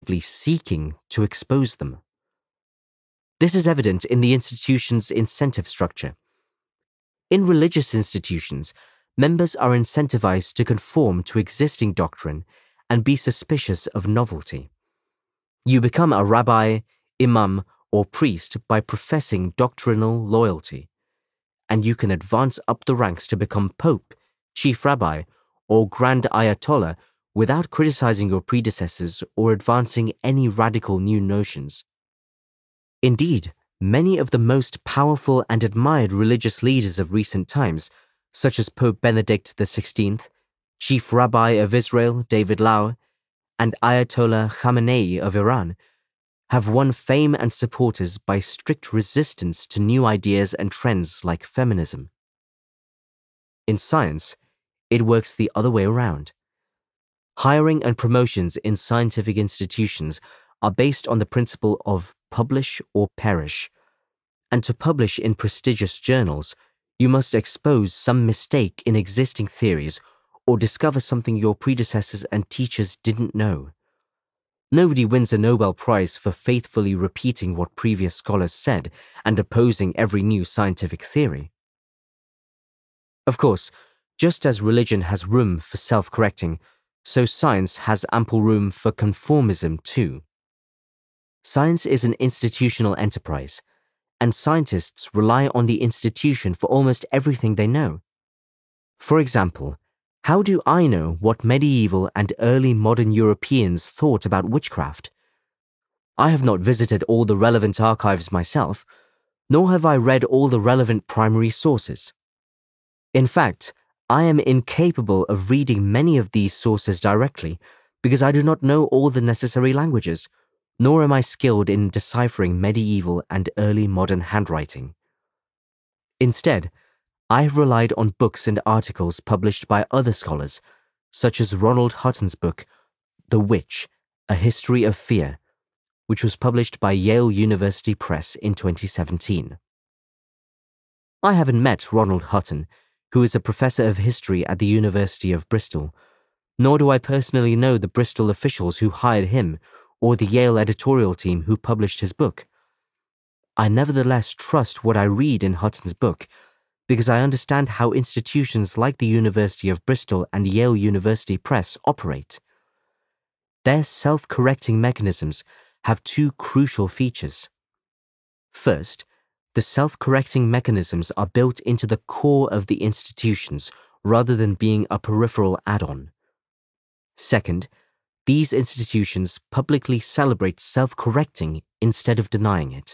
actively seeking to expose them. This is evident in the institution's incentive structure. In religious institutions, members are incentivized to conform to existing doctrine and be suspicious of novelty. You become a rabbi, imam, or priest by professing doctrinal loyalty, and you can advance up the ranks to become pope, chief rabbi, or grand ayatollah without criticizing your predecessors or advancing any radical new notions. Indeed, many of the most powerful and admired religious leaders of recent times, such as Pope Benedict XVI, Chief Rabbi of Israel David Lau, and Ayatollah Khamenei of Iran, have won fame and supporters by strict resistance to new ideas and trends like feminism. In science, it works the other way around. Hiring and promotions in scientific institutions are based on the principle of publish or perish. And to publish in prestigious journals, you must expose some mistake in existing theories or discover something your predecessors and teachers didn't know. Nobody wins a Nobel Prize for faithfully repeating what previous scholars said and opposing every new scientific theory. Of course, just as religion has room for self-correcting, so science has ample room for conformism too. Science is an institutional enterprise, and scientists rely on the institution for almost everything they know. For example, how do I know what medieval and early modern Europeans thought about witchcraft? I have not visited all the relevant archives myself, nor have I read all the relevant primary sources. In fact, I am incapable of reading many of these sources directly because I do not know all the necessary languages, nor am I skilled in deciphering medieval and early modern handwriting. Instead, I have relied on books and articles published by other scholars, such as Ronald Hutton's book, The Witch, A History of Fear, which was published by Yale University Press in 2017. I haven't met Ronald Hutton, who is a professor of history at the University of Bristol, nor do I personally know the Bristol officials who hired him or the Yale editorial team who published his book. I nevertheless trust what I read in Hutton's book because I understand how institutions like the University of Bristol and Yale University Press operate. Their self-correcting mechanisms have two crucial features. First, the self-correcting mechanisms are built into the core of the institutions rather than being a peripheral add-on. Second, these institutions publicly celebrate self-correcting instead of denying it.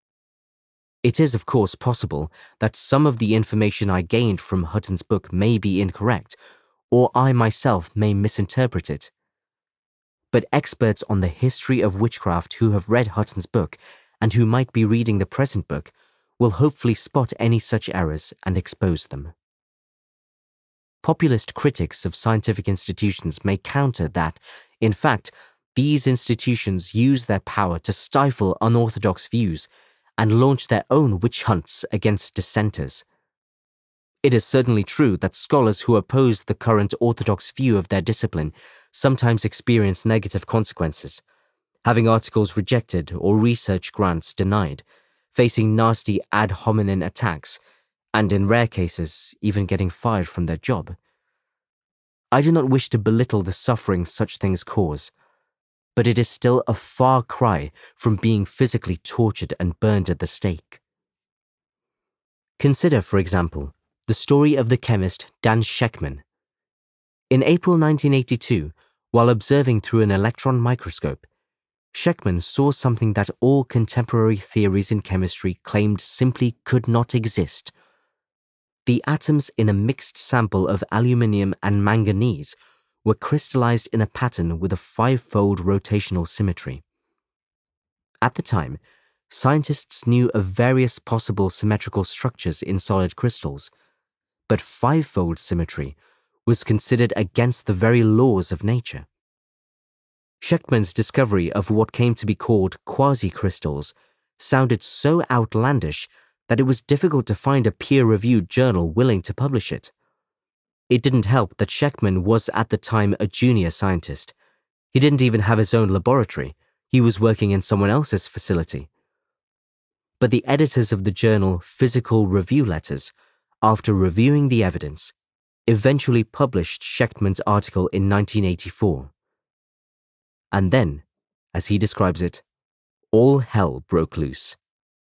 It is, of course, possible that some of the information I gained from Hutton's book may be incorrect, or I myself may misinterpret it. But experts on the history of witchcraft who have read Hutton's book and who might be reading the present book will hopefully spot any such errors and expose them. Populist critics of scientific institutions may counter that, in fact, these institutions use their power to stifle unorthodox views and launch their own witch hunts against dissenters. It is certainly true that scholars who oppose the current orthodox view of their discipline sometimes experience negative consequences, having articles rejected or research grants denied, facing nasty ad hominem attacks, and in rare cases, even getting fired from their job. I do not wish to belittle the suffering such things cause, but it is still a far cry from being physically tortured and burned at the stake. Consider, for example, the story of the chemist Dan Shechtman. In April 1982, while observing through an electron microscope, Shechtman saw something that all contemporary theories in chemistry claimed simply could not exist. The atoms in a mixed sample of aluminium and manganese were crystallized in a pattern with a 5-fold rotational symmetry. At the time, scientists knew of various possible symmetrical structures in solid crystals, but 5-fold symmetry was considered against the very laws of nature. Shechtman's discovery of what came to be called quasi-crystals sounded so outlandish that it was difficult to find a peer-reviewed journal willing to publish it. It didn't help that Shechtman was at the time a junior scientist. He didn't even have his own laboratory, He was working in someone else's facility. But the editors of the journal Physical Review Letters, after reviewing the evidence, eventually published Shechtman's article in 1984. And then, as he describes it, all hell broke loose.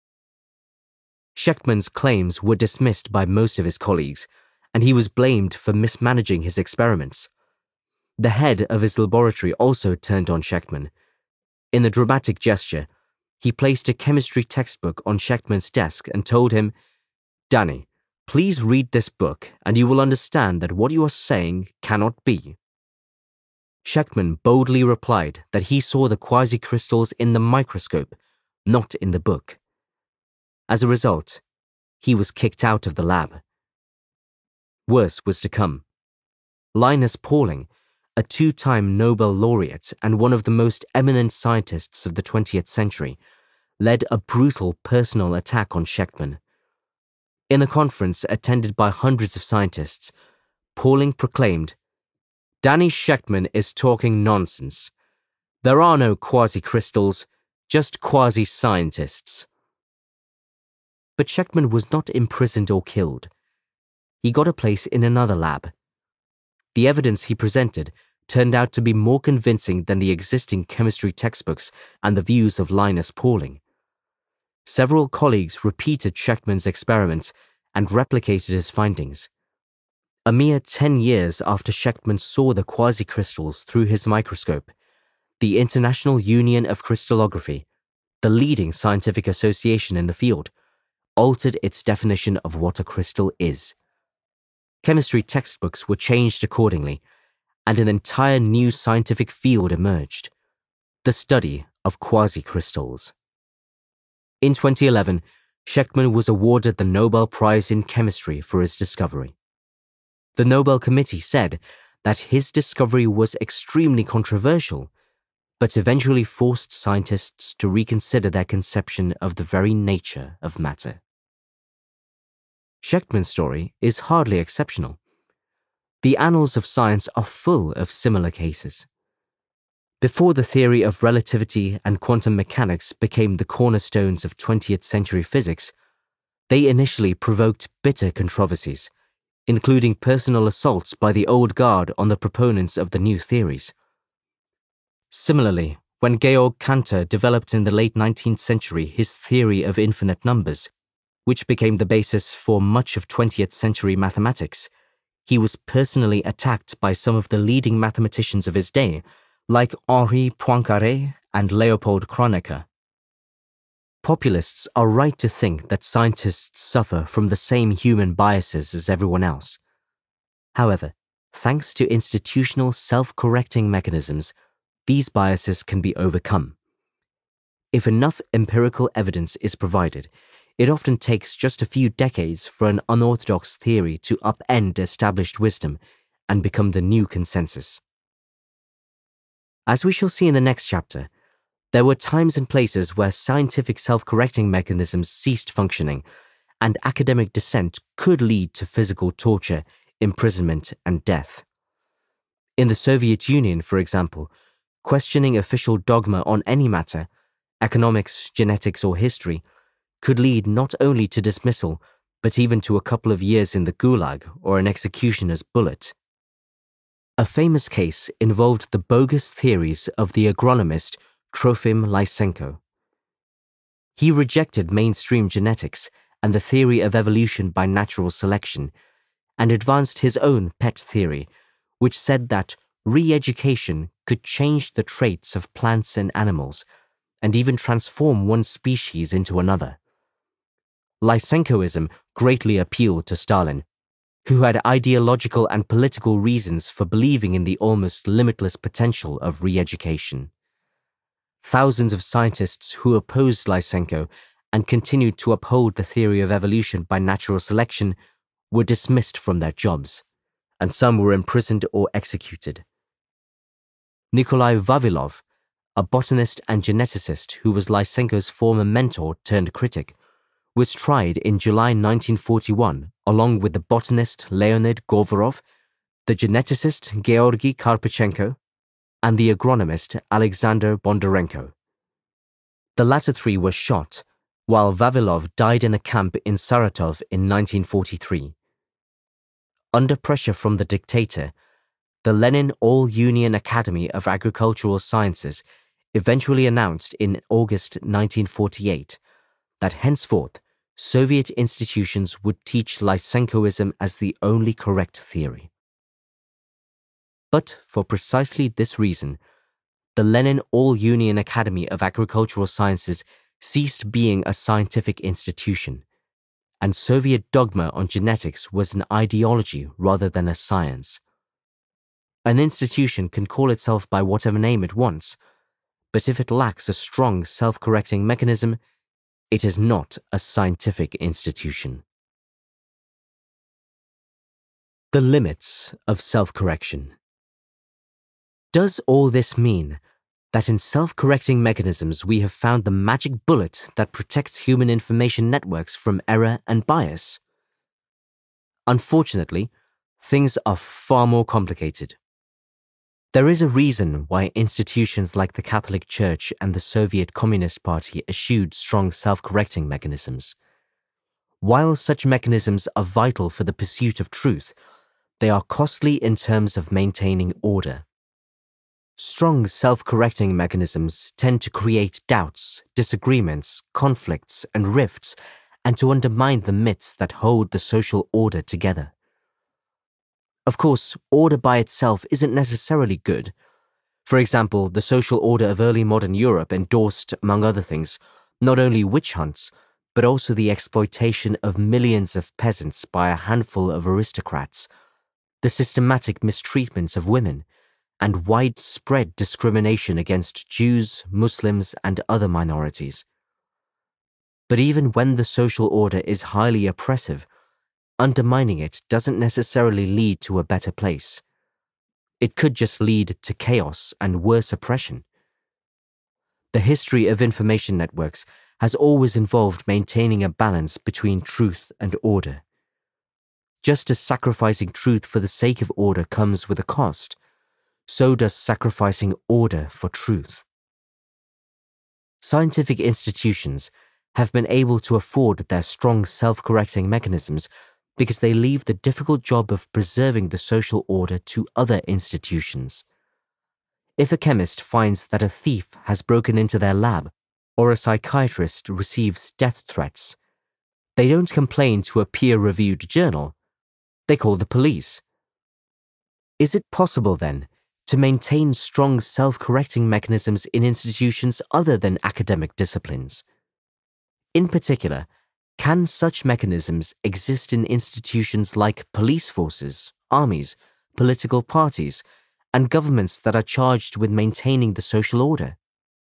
Shechtman's claims were dismissed by most of his colleagues, and he was blamed for mismanaging his experiments. The head of his laboratory also turned on Shechtman. In a dramatic gesture, he placed a chemistry textbook on Shechtman's desk and told him, "Danny, please read this book and you will understand that what you are saying cannot be." Shechtman boldly replied that he saw the quasicrystals in the microscope, not in the book. As a result, he was kicked out of the lab. Worse was to come. Linus Pauling, a two-time Nobel laureate and one of the most eminent scientists of the 20th century, led a brutal personal attack on Shechtman. In a conference attended by hundreds of scientists, Pauling proclaimed, "Danny Shechtman is talking nonsense. There are no quasicrystals, just quasi-scientists." But Shechtman was not imprisoned or killed. He got a place in another lab. The evidence he presented turned out to be more convincing than the existing chemistry textbooks and the views of Linus Pauling. Several colleagues repeated Shechtman's experiments and replicated his findings. A mere 10 years after Shechtman saw the quasicrystals through his microscope, the International Union of Crystallography, the leading scientific association in the field, altered its definition of what a crystal is. Chemistry textbooks were changed accordingly, and an entire new scientific field emerged: the study of quasicrystals. In 2011, Shechtman was awarded the Nobel Prize in Chemistry for his discovery. The Nobel Committee said that his discovery was extremely controversial, but eventually forced scientists to reconsider their conception of the very nature of matter. Shechtman's story is hardly exceptional. The annals of science are full of similar cases. Before the theory of relativity and quantum mechanics became the cornerstones of 20th century physics, they initially provoked bitter controversies, including personal assaults by the old guard on the proponents of the new theories. Similarly, when Georg Cantor developed in the late 19th century his theory of infinite numbers, which became the basis for much of 20th century mathematics, he was personally attacked by some of the leading mathematicians of his day, like Henri Poincaré and Leopold Kronecker. Populists are right to think that scientists suffer from the same human biases as everyone else. However, thanks to institutional self-correcting mechanisms, these biases can be overcome. If enough empirical evidence is provided, it often takes just a few decades for an unorthodox theory to upend established wisdom and become the new consensus. As we shall see in the next chapter, there were times and places where scientific self-correcting mechanisms ceased functioning, and academic dissent could lead to physical torture, imprisonment, and death. In the Soviet Union, for example, questioning official dogma on any matter, economics, genetics, or history, could lead not only to dismissal, but even to a couple of years in the Gulag or an executioner's bullet. A famous case involved the bogus theories of the agronomist Trofim Lysenko. He rejected mainstream genetics and the theory of evolution by natural selection, and advanced his own pet theory, which said that re-education could change the traits of plants and animals, and even transform one species into another. Lysenkoism greatly appealed to Stalin, who had ideological and political reasons for believing in the almost limitless potential of re-education. Thousands of scientists who opposed Lysenko and continued to uphold the theory of evolution by natural selection were dismissed from their jobs, and some were imprisoned or executed. Nikolai Vavilov, a botanist and geneticist who was Lysenko's former mentor turned critic, was tried in July 1941 along with the botanist Leonid Govorov, the geneticist Georgy Karpychenko, and the agronomist Alexander Bondarenko. The latter three were shot, while Vavilov died in a camp in Saratov in 1943. Under pressure from the dictator, the Lenin All-Union Academy of Agricultural Sciences eventually announced in August 1948 that henceforth Soviet institutions would teach Lysenkoism as the only correct theory. But for precisely this reason, the Lenin All-Union Academy of Agricultural Sciences ceased being a scientific institution, and Soviet dogma on genetics was an ideology rather than a science. An institution can call itself by whatever name it wants, but if it lacks a strong self-correcting mechanism, it is not a scientific institution. The limits of self-correction. Does all this mean that in self-correcting mechanisms we have found the magic bullet that protects human information networks from error and bias? Unfortunately, things are far more complicated. There is a reason why institutions like the Catholic Church and the Soviet Communist Party eschewed strong self-correcting mechanisms. While such mechanisms are vital for the pursuit of truth, they are costly in terms of maintaining order. Strong self-correcting mechanisms tend to create doubts, disagreements, conflicts, and rifts, and to undermine the myths that hold the social order together. Of course, order by itself isn't necessarily good. For example, the social order of early modern Europe endorsed, among other things, not only witch hunts, but also the exploitation of millions of peasants by a handful of aristocrats, the systematic mistreatment of women, and widespread discrimination against Jews, Muslims, and other minorities. But even when the social order is highly oppressive, undermining it doesn't necessarily lead to a better place. It could just lead to chaos and worse oppression. The history of information networks has always involved maintaining a balance between truth and order. Just as sacrificing truth for the sake of order comes with a cost, so does sacrificing order for truth. Scientific institutions have been able to afford their strong self-correcting mechanisms because they leave the difficult job of preserving the social order to other institutions. If a chemist finds that a thief has broken into their lab, or a psychiatrist receives death threats, they don't complain to a peer-reviewed journal. They call the police. Is it possible, then, to maintain strong self-correcting mechanisms in institutions other than academic disciplines? In particular, can such mechanisms exist in institutions like police forces, armies, political parties, and governments that are charged with maintaining the social order?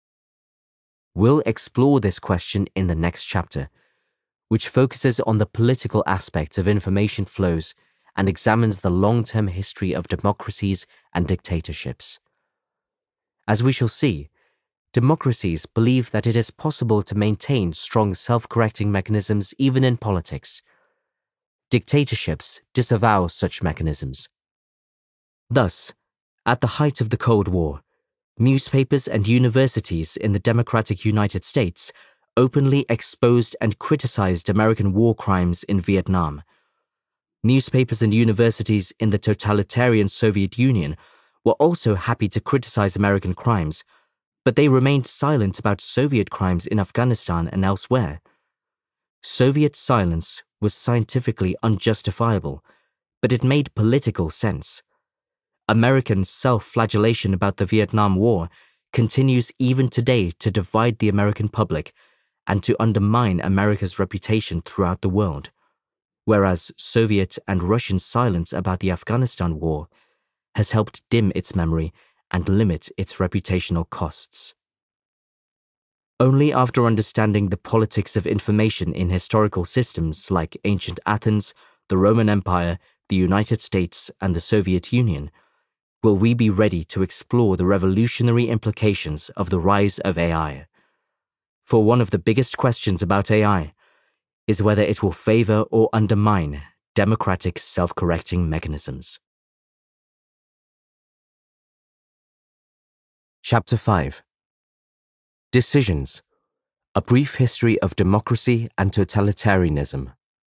We'll explore this question in the next chapter, which focuses on the political aspects of information flows and examines the long-term history of democracies and dictatorships. As we shall see, democracies believe that it is possible to maintain strong self-correcting mechanisms even in politics. Dictatorships disavow such mechanisms. Thus, at the height of the Cold War, newspapers and universities in the democratic United States openly exposed and criticized American war crimes in Vietnam. Newspapers and universities in the totalitarian Soviet Union were also happy to criticize American crimes, but they remained silent about Soviet crimes in Afghanistan and elsewhere. Soviet silence was scientifically unjustifiable, but it made political sense. American self-flagellation about the Vietnam War continues even today to divide the American public and to undermine America's reputation throughout the world, whereas Soviet and Russian silence about the Afghanistan War has helped dim its memory and limit its reputational costs. Only after understanding the politics of information in historical systems like ancient Athens, the Roman Empire, the United States, and the Soviet Union will we be ready to explore the revolutionary implications of the rise of AI. For one of the biggest questions about AI is whether it will favor or undermine democratic self-correcting mechanisms. Chapter 5. Decisions. A Brief History of Democracy and Totalitarianism.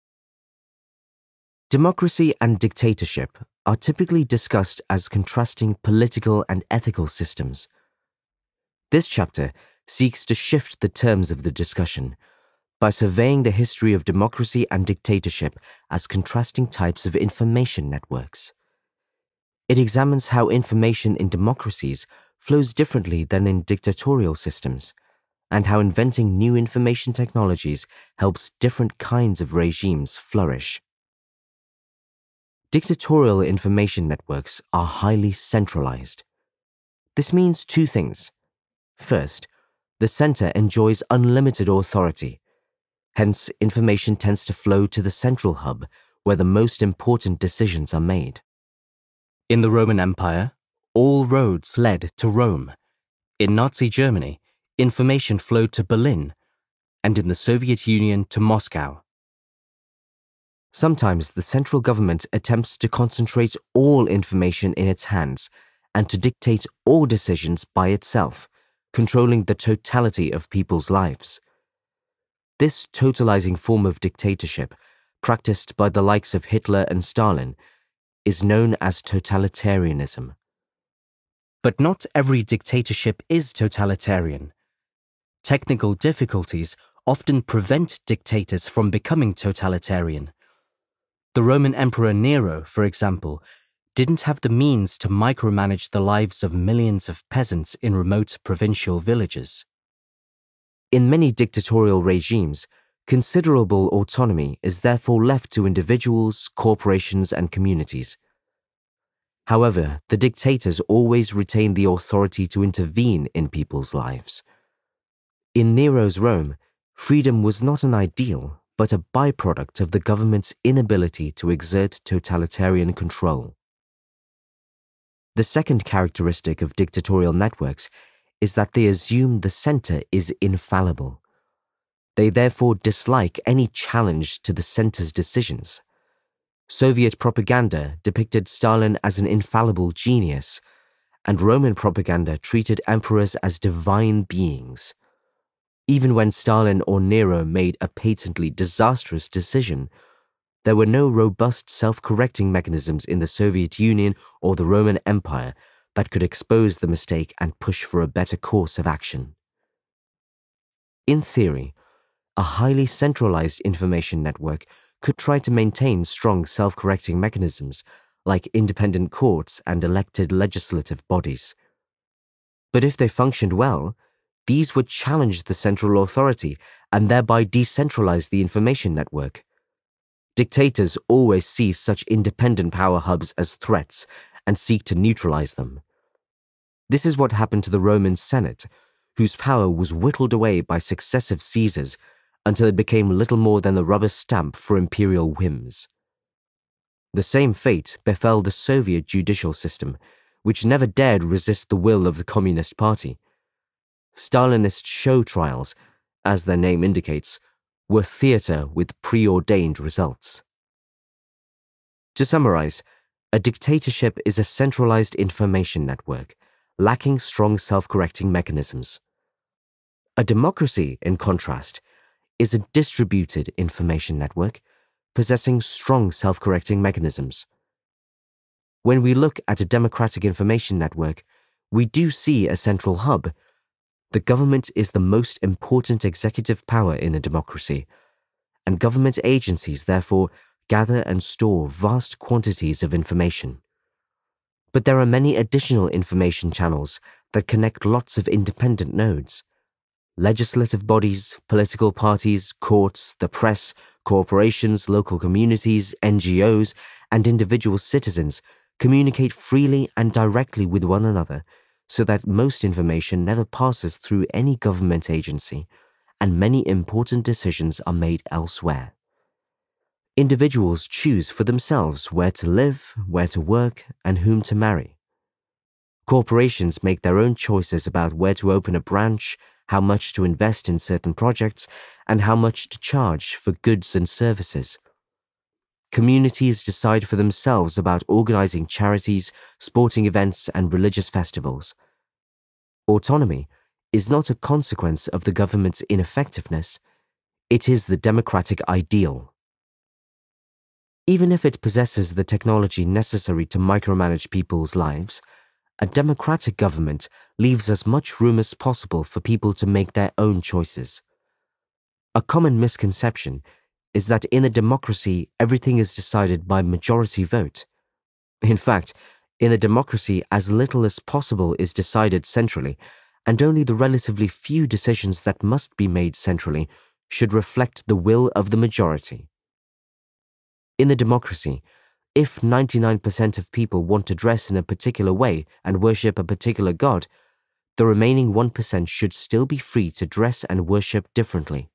Democracy and dictatorship are typically discussed as contrasting political and ethical systems. This chapter seeks to shift the terms of the discussion by surveying the history of democracy and dictatorship as contrasting types of information networks. It examines how information in democracies flows differently than in dictatorial systems, and how inventing new information technologies helps different kinds of regimes flourish. Dictatorial information networks are highly centralized. This means two things. First, the center enjoys unlimited authority. Hence, information tends to flow to the central hub where the most important decisions are made. In the Roman Empire, all roads led to Rome. In Nazi Germany, information flowed to Berlin, and in the Soviet Union to Moscow. Sometimes the central government attempts to concentrate all information in its hands and to dictate all decisions by itself, controlling the totality of people's lives. This totalizing form of dictatorship, practiced by the likes of Hitler and Stalin, is known as totalitarianism. But not every dictatorship is totalitarian. Technical difficulties often prevent dictators from becoming totalitarian. The Roman Emperor Nero, for example, didn't have the means to micromanage the lives of millions of peasants in remote provincial villages. In many dictatorial regimes, considerable autonomy is therefore left to individuals, corporations, and communities. However, the dictators always retain the authority to intervene in people's lives. In Nero's Rome, freedom was not an ideal, but a byproduct of the government's inability to exert totalitarian control. The second characteristic of dictatorial networks is that they assume the center is infallible. They therefore dislike any challenge to the center's decisions. Soviet propaganda depicted Stalin as an infallible genius, and Roman propaganda treated emperors as divine beings. Even when Stalin or Nero made a patently disastrous decision, there were no robust self-correcting mechanisms in the Soviet Union or the Roman Empire that could expose the mistake and push for a better course of action. In theory, a highly centralized information network could try to maintain strong self-correcting mechanisms like independent courts and elected legislative bodies. But if they functioned well, these would challenge the central authority and thereby decentralize the information network. Dictators always see such independent power hubs as threats and seek to neutralize them. This is what happened to the Roman Senate, whose power was whittled away by successive Caesars until it became little more than the rubber stamp for imperial whims. The same fate befell the Soviet judicial system, which never dared resist the will of the Communist Party. Stalinist show trials, as their name indicates, were theater with preordained results. To summarize, a dictatorship is a centralized information network, lacking strong self-correcting mechanisms. A democracy, in contrast, is a distributed information network, possessing strong self-correcting mechanisms. When we look at a democratic information network, we do see a central hub. The government is the most important executive power in a democracy, and government agencies therefore gather and store vast quantities of information. But there are many additional information channels that connect lots of independent nodes. Legislative bodies, political parties, courts, the press, corporations, local communities, NGOs, and individual citizens communicate freely and directly with one another, so that most information never passes through any government agency, and many important decisions are made elsewhere. Individuals choose for themselves where to live, where to work, and whom to marry. Corporations make their own choices about where to open a branch, how much to invest in certain projects, and how much to charge for goods and services. Communities decide for themselves about organizing charities, sporting events, and religious festivals. Autonomy is not a consequence of the government's ineffectiveness, it is the democratic ideal. Even if it possesses the technology necessary to micromanage people's lives, a democratic government leaves as much room as possible for people to make their own choices. A common misconception is that in a democracy, everything is decided by majority vote. In fact, in a democracy, as little as possible is decided centrally, and only the relatively few decisions that must be made centrally should reflect the will of the majority. In a democracy, if 99% of people want to dress in a particular way and worship a particular god, the remaining 1% should still be free to dress and worship differently.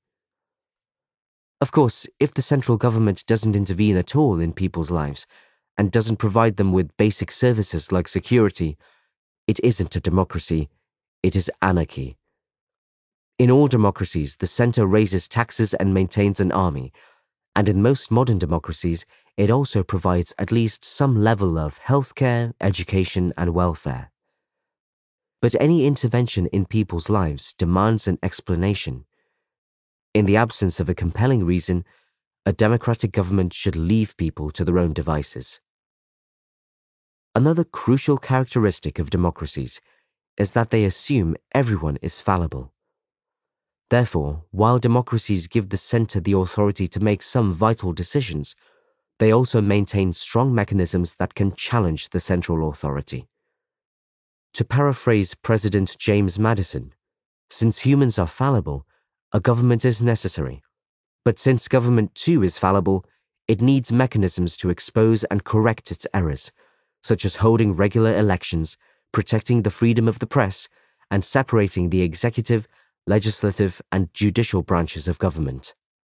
Of course, if the central government doesn't intervene at all in people's lives and doesn't provide them with basic services like security, it isn't a democracy, it is anarchy. In all democracies, the center raises taxes and maintains an army, and in most modern democracies, it also provides at least some level of healthcare, education, and welfare. But any intervention in people's lives demands an explanation. In the absence of a compelling reason, a democratic government should leave people to their own devices. Another crucial characteristic of democracies is that they assume everyone is fallible. Therefore, while democracies give the center the authority to make some vital decisions, they also maintain strong mechanisms that can challenge the central authority. To paraphrase President James Madison, since humans are fallible, a government is necessary. But since government too is fallible, it needs mechanisms to expose and correct its errors, such as holding regular elections, protecting the freedom of the press, and separating the executive, legislative, and judicial branches of government.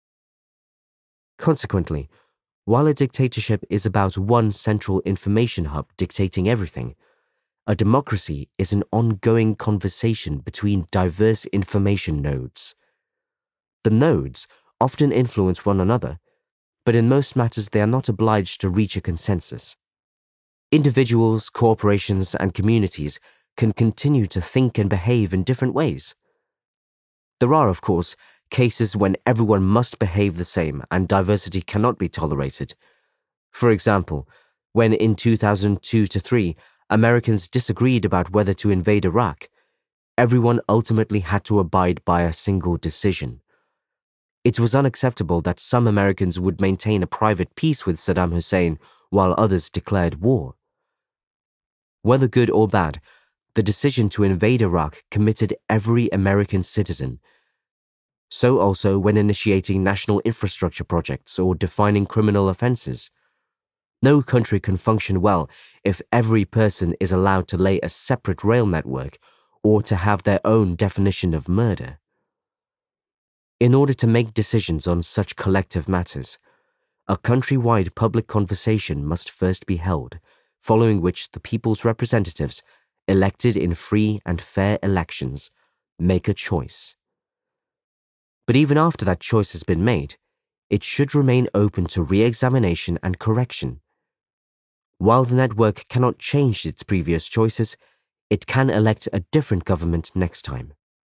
Consequently, while a dictatorship is about one central information hub dictating everything, a democracy is an ongoing conversation between diverse information nodes. The nodes often influence one another, but in most matters they are not obliged to reach a consensus. Individuals, corporations, and communities can continue to think and behave in different ways. There are, of course, cases when everyone must behave the same and diversity cannot be tolerated. For example, when in 2002-3 Americans disagreed about whether to invade Iraq, everyone ultimately had to abide by a single decision. It was unacceptable that some Americans would maintain a private peace with Saddam Hussein while others declared war. Whether good or bad, the decision to invade Iraq committed every American citizen. So also when initiating national infrastructure projects or defining criminal offenses. No country can function well if every person is allowed to lay a separate rail network or to have their own definition of murder. In order to make decisions on such collective matters, a countrywide public conversation must first be held, following which the people's representatives, elected in free and fair elections, make a choice. But even after that choice has been made, it should remain open to re-examination and correction. While the network cannot change its previous choices, it can elect a different government next time.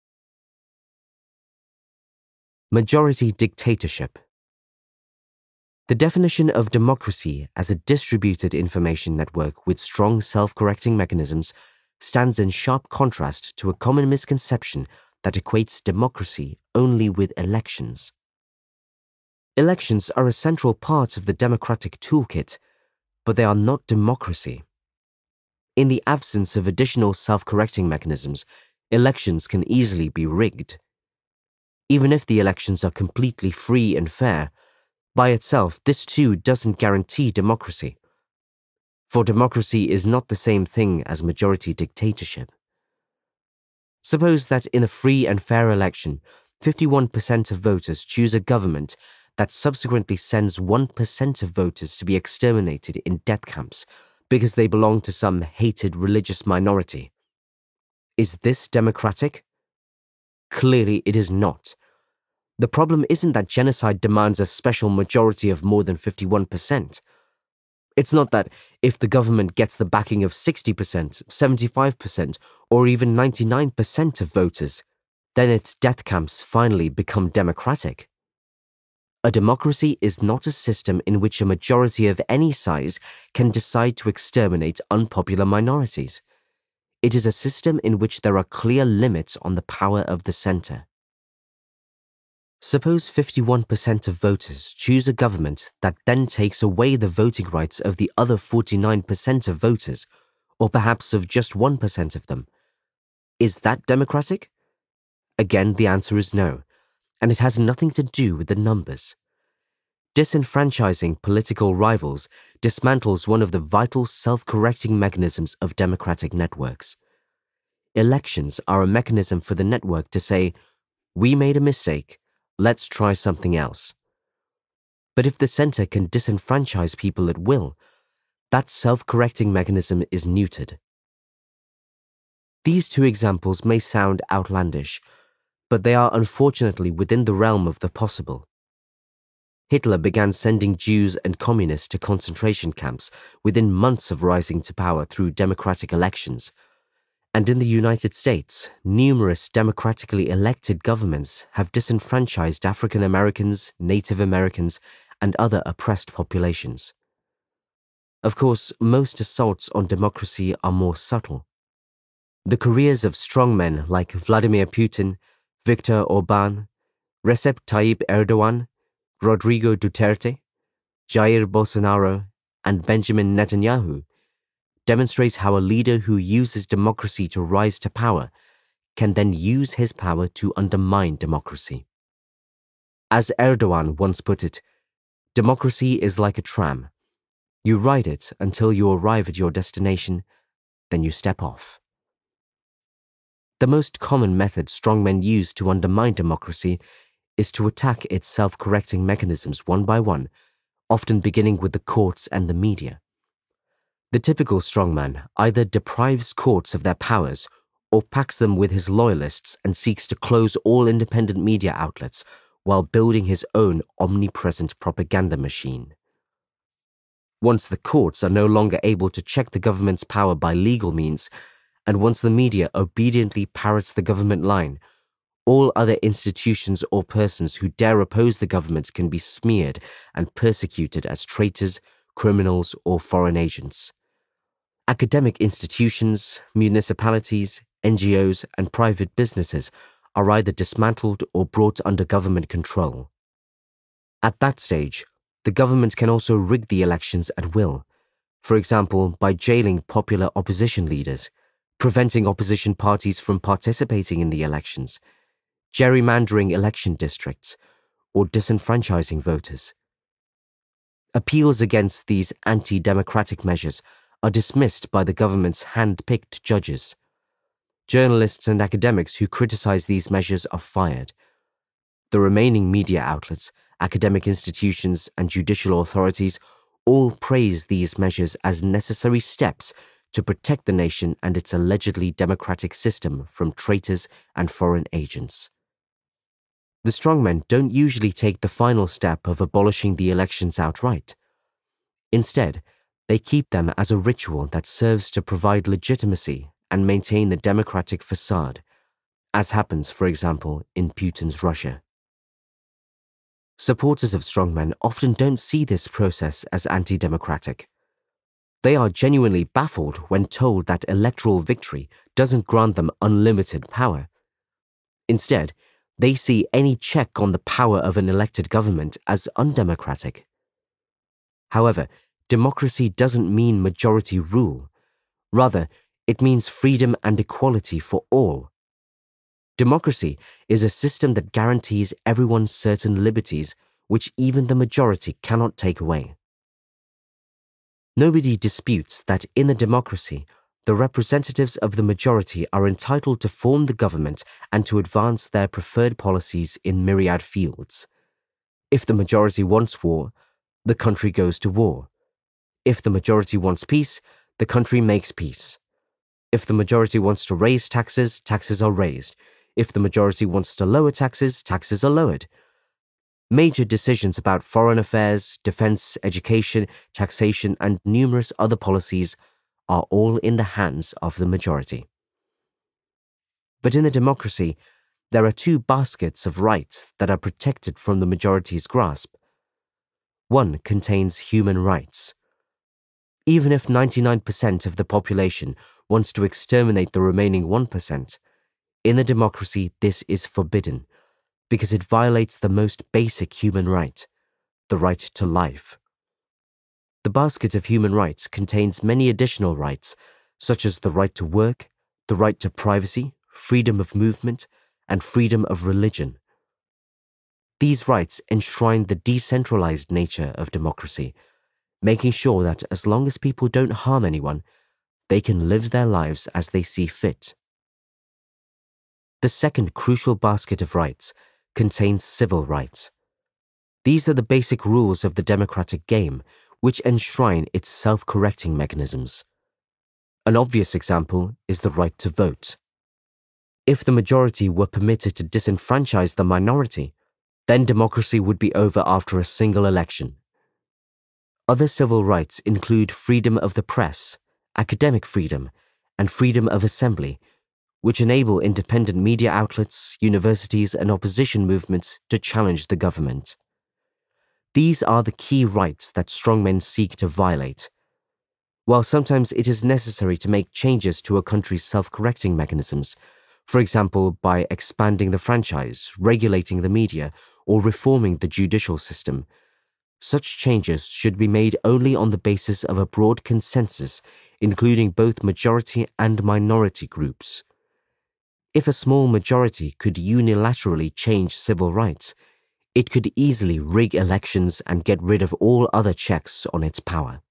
Majority dictatorship. The definition of democracy as a distributed information network with strong self-correcting mechanisms stands in sharp contrast to a common misconception that equates democracy only with elections. Elections are a central part of the democratic toolkit, but they are not democracy. In the absence of additional self-correcting mechanisms, elections can easily be rigged. Even if the elections are completely free and fair, by itself, this too doesn't guarantee democracy. For democracy is not the same thing as majority dictatorship. Suppose that in a free and fair election, 51% of voters choose a government that subsequently sends 1% of voters to be exterminated in death camps because they belong to some hated religious minority. Is this democratic? Clearly it is not. The problem isn't that genocide demands a special majority of more than 51%. It's not that if the government gets the backing of 60%, 75%, or even 99% of voters, then its death camps finally become democratic. A democracy is not a system in which a majority of any size can decide to exterminate unpopular minorities. It is a system in which there are clear limits on the power of the center. Suppose 51% of voters choose a government that then takes away the voting rights of the other 49% of voters, or perhaps of just 1% of them. Is that democratic? Again, the answer is no, and it has nothing to do with the numbers. Disenfranchising political rivals dismantles one of the vital self-correcting mechanisms of democratic networks. Elections are a mechanism for the network to say, "We made a mistake, let's try something else." But if the center can disenfranchise people at will, that self-correcting mechanism is neutered. These two examples may sound outlandish, but they are unfortunately within the realm of the possible. Hitler began sending Jews and communists to concentration camps within months of rising to power through democratic elections. And in the United States, numerous democratically elected governments have disenfranchised African Americans, Native Americans, and other oppressed populations. Of course, most assaults on democracy are more subtle. The careers of strongmen like Vladimir Putin, Viktor Orbán, Recep Tayyip Erdogan, Rodrigo Duterte, Jair Bolsonaro, and Benjamin Netanyahu demonstrates how a leader who uses democracy to rise to power can then use his power to undermine democracy. As Erdogan once put it, democracy is like a tram. You ride it until you arrive at your destination, then you step off. The most common method strongmen use to undermine democracy is to attack its self-correcting mechanisms one by one, often beginning with the courts and the media. The typical strongman either deprives courts of their powers or packs them with his loyalists and seeks to close all independent media outlets while building his own omnipresent propaganda machine. Once the courts are no longer able to check the government's power by legal means, and once the media obediently parrots the government line, all other institutions or persons who dare oppose the government can be smeared and persecuted as traitors, criminals, or foreign agents. Academic institutions, municipalities, NGOs, and private businesses are either dismantled or brought under government control. At that stage, the government can also rig the elections at will, for example, by jailing popular opposition leaders, preventing opposition parties from participating in the elections, gerrymandering election districts, or disenfranchising voters. Appeals against these anti-democratic measures are dismissed by the government's hand-picked judges. Journalists and academics who criticize these measures are fired. The remaining media outlets, academic institutions, and judicial authorities all praise these measures as necessary steps to protect the nation and its allegedly democratic system from traitors and foreign agents. The strongmen don't usually take the final step of abolishing the elections outright. Instead, they keep them as a ritual that serves to provide legitimacy and maintain the democratic facade, as happens, for example, in Putin's Russia. Supporters of strongmen often don't see this process as anti-democratic. They are genuinely baffled when told that electoral victory doesn't grant them unlimited power. Instead, they see any check on the power of an elected government as undemocratic. However, democracy doesn't mean majority rule. Rather, it means freedom and equality for all. Democracy is a system that guarantees everyone certain liberties which even the majority cannot take away. Nobody disputes that in a democracy, the representatives of the majority are entitled to form the government and to advance their preferred policies in myriad fields. If the majority wants war, the country goes to war. If the majority wants peace, the country makes peace. If the majority wants to raise taxes, taxes are raised. If the majority wants to lower taxes, taxes are lowered. Major decisions about foreign affairs, defense, education, taxation, and numerous other policies are all in the hands of the majority. But in a democracy, there are two baskets of rights that are protected from the majority's grasp. One contains human rights. Even if 99% of the population wants to exterminate the remaining 1%, in a democracy this is forbidden because it violates the most basic human right, the right to life. The basket of human rights contains many additional rights, such as the right to work, the right to privacy, freedom of movement, and freedom of religion. These rights enshrine the decentralized nature of democracy, making sure that as long as people don't harm anyone, they can live their lives as they see fit. The second crucial basket of rights contains civil rights. These are the basic rules of the democratic game, which enshrine its self-correcting mechanisms. An obvious example is the right to vote. If the majority were permitted to disenfranchise the minority, then democracy would be over after a single election. Other civil rights include freedom of the press, academic freedom, and freedom of assembly, which enable independent media outlets, universities, and opposition movements to challenge the government. These are the key rights that strongmen seek to violate. While sometimes it is necessary to make changes to a country's self-correcting mechanisms, for example by expanding the franchise, regulating the media, or reforming the judicial system, such changes should be made only on the basis of a broad consensus, including both majority and minority groups. If a small majority could unilaterally change civil rights, it could easily rig elections and get rid of all other checks on its power.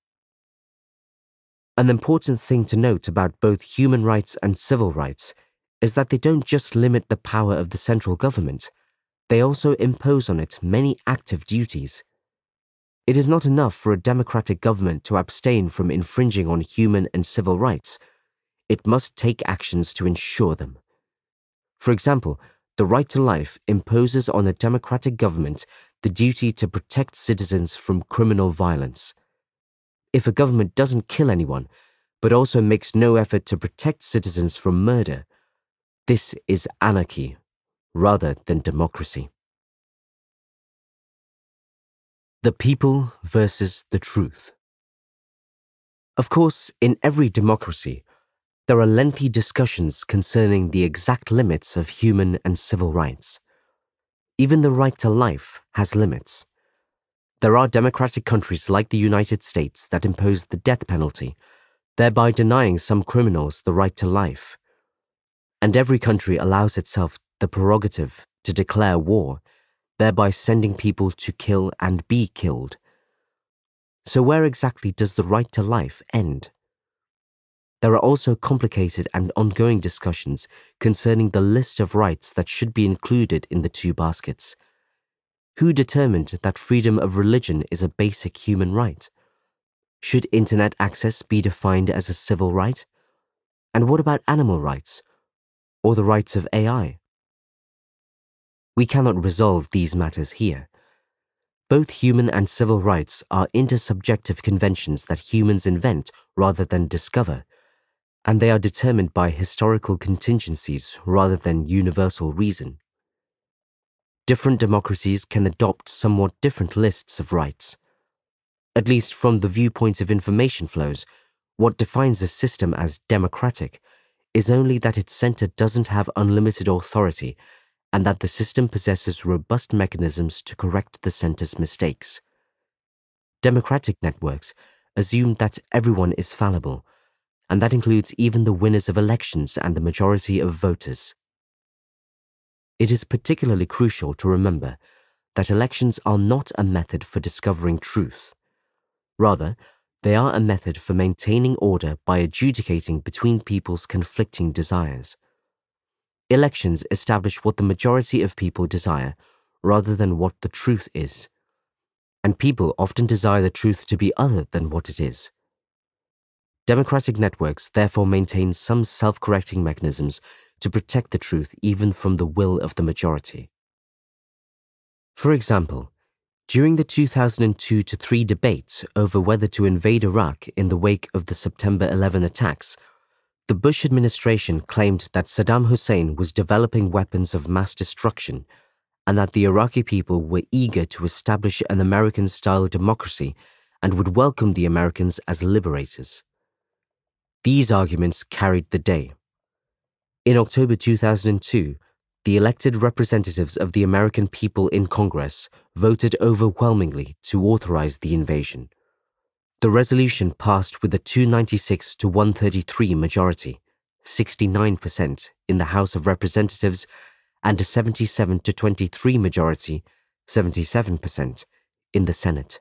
An important thing to note about both human rights and civil rights is that they don't just limit the power of the central government, they also impose on it many active duties. It is not enough for a democratic government to abstain from infringing on human and civil rights. It must take actions to ensure them. For example, the right to life imposes on a democratic government the duty to protect citizens from criminal violence. If a government doesn't kill anyone, but also makes no effort to protect citizens from murder, this is anarchy rather than democracy. The people versus the truth. Of course, in every democracy, there are lengthy discussions concerning the exact limits of human and civil rights. Even the right to life has limits. There are democratic countries like the United States that impose the death penalty, thereby denying some criminals the right to life. And every country allows itself the prerogative to declare war, thereby sending people to kill and be killed. So where exactly does the right to life end? There are also complicated and ongoing discussions concerning the list of rights that should be included in the two baskets. Who determined that freedom of religion is a basic human right? Should internet access be defined as a civil right? And what about animal rights? Or the rights of AI? We cannot resolve these matters here. Both human and civil rights are intersubjective conventions that humans invent rather than discover, and they are determined by historical contingencies rather than universal reason. Different democracies can adopt somewhat different lists of rights. At least from the viewpoint of information flows, what defines a system as democratic is only that its center doesn't have unlimited authority and that the system possesses robust mechanisms to correct the center's mistakes. Democratic networks assume that everyone is fallible, and that includes even the winners of elections and the majority of voters. It is particularly crucial to remember that elections are not a method for discovering truth. Rather, they are a method for maintaining order by adjudicating between people's conflicting desires. Elections establish what the majority of people desire rather than what the truth is, and people often desire the truth to be other than what it is. Democratic networks therefore maintain some self-correcting mechanisms to protect the truth even from the will of the majority. For example, during the 2002-3 debate over whether to invade Iraq in the wake of the September 11 attacks, the Bush administration claimed that Saddam Hussein was developing weapons of mass destruction and that the Iraqi people were eager to establish an American-style democracy and would welcome the Americans as liberators. These arguments carried the day. In October 2002, the elected representatives of the American people in Congress voted overwhelmingly to authorize the invasion. The resolution passed with a 296 to 133 majority, 69% in the House of Representatives, and a 77 to 23 majority, 77%, in the Senate.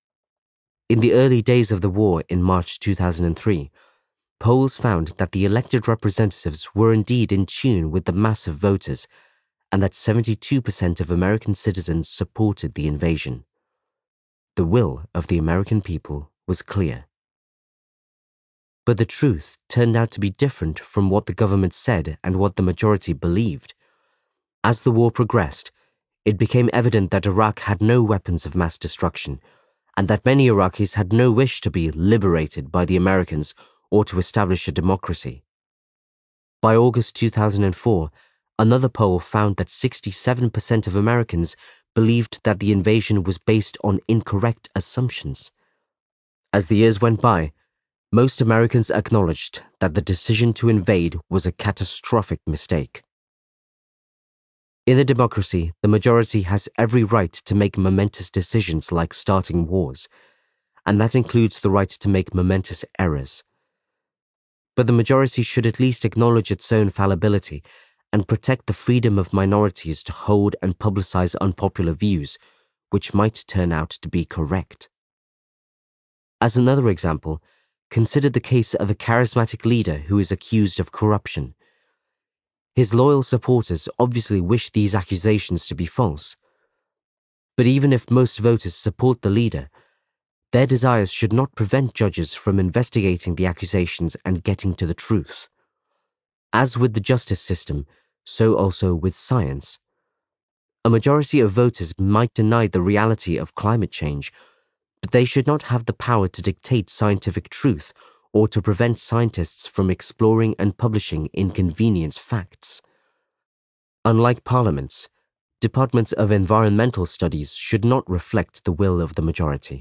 In the early days of the war in March 2003, polls found that the elected representatives were indeed in tune with the mass of voters and that 72% of American citizens supported the invasion. The will of the American people was clear. But the truth turned out to be different from what the government said and what the majority believed. As the war progressed, it became evident that Iraq had no weapons of mass destruction, and that many Iraqis had no wish to be liberated by the Americans or to establish a democracy. By August 2004, another poll found that 67% of Americans believed that the invasion was based on incorrect assumptions. As the years went by, most Americans acknowledged that the decision to invade was a catastrophic mistake. In a democracy, the majority has every right to make momentous decisions like starting wars, and that includes the right to make momentous errors. But the majority should at least acknowledge its own fallibility and protect the freedom of minorities to hold and publicize unpopular views, which might turn out to be correct. As another example, consider the case of a charismatic leader who is accused of corruption. His loyal supporters obviously wish these accusations to be false. But even if most voters support the leader, their desires should not prevent judges from investigating the accusations and getting to the truth. As with the justice system, so also with science. A majority of voters might deny the reality of climate change, but they should not have the power to dictate scientific truth or to prevent scientists from exploring and publishing inconvenient facts. Unlike parliaments, departments of environmental studies should not reflect the will of the majority.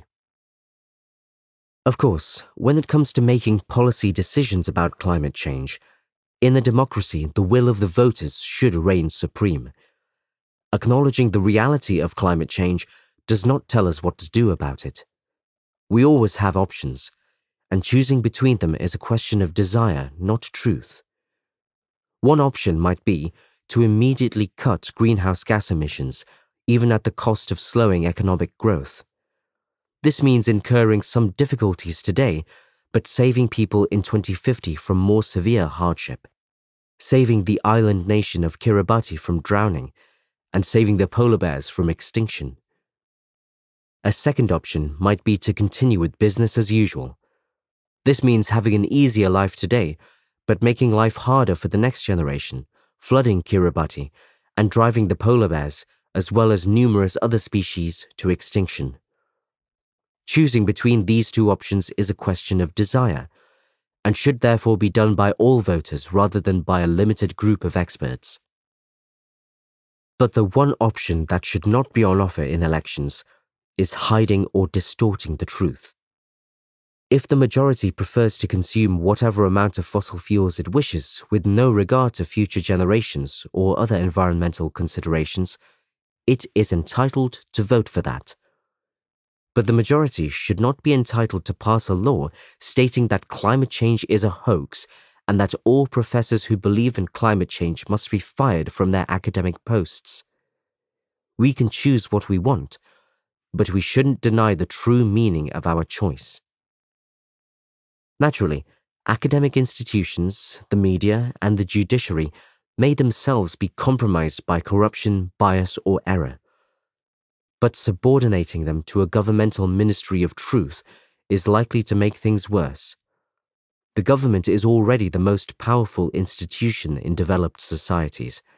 Of course, when it comes to making policy decisions about climate change, in a democracy, the will of the voters should reign supreme. Acknowledging the reality of climate change does not tell us what to do about it. We always have options, and choosing between them is a question of desire, not truth. One option might be to immediately cut greenhouse gas emissions, even at the cost of slowing economic growth. This means incurring some difficulties today, but saving people in 2050 from more severe hardship, saving the island nation of Kiribati from drowning, and saving the polar bears from extinction. A second option might be to continue with business as usual. This means having an easier life today, but making life harder for the next generation, flooding Kiribati, and driving the polar bears, as well as numerous other species, to extinction. Choosing between these two options is a question of desire, and should therefore be done by all voters rather than by a limited group of experts. But the one option that should not be on offer in elections is hiding or distorting the truth. If the majority prefers to consume whatever amount of fossil fuels it wishes with no regard to future generations or other environmental considerations, it is entitled to vote for that. But the majority should not be entitled to pass a law stating that climate change is a hoax and that all professors who believe in climate change must be fired from their academic posts. We can choose what we want, but we shouldn't deny the true meaning of our choice. Naturally, academic institutions, the media, and the judiciary may themselves be compromised by corruption, bias, or error. But subordinating them to a governmental ministry of truth is likely to make things worse. The government is already the most powerful institution in developed societies,